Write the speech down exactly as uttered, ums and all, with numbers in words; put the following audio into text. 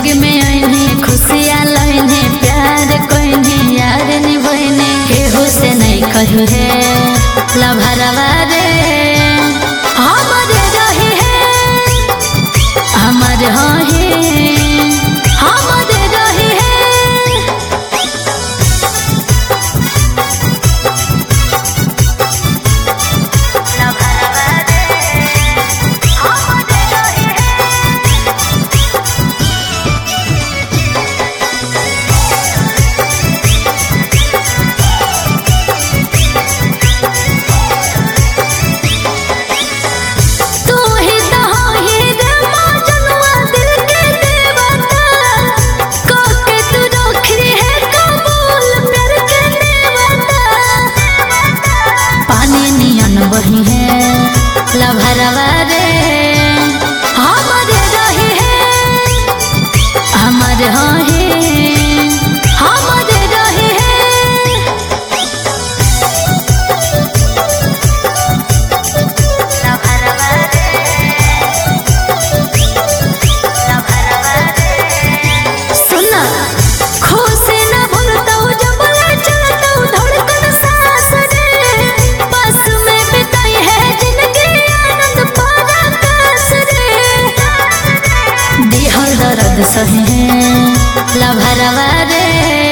जिंदगी में आईने खुशियाँ लाइने प्यार कोइने यार निभाइने केहू से नहीं कहू है लभरवा रे हमर रहे है हमर है हमर रहे है वही है लभरवा रे हमर रहे है हमर है हमर रहे है लभरवा रे लभरवा रे सुना खुश न भूलता जब चलता धड़कन सांस रे बस में दर्द सहे लभरवा रे।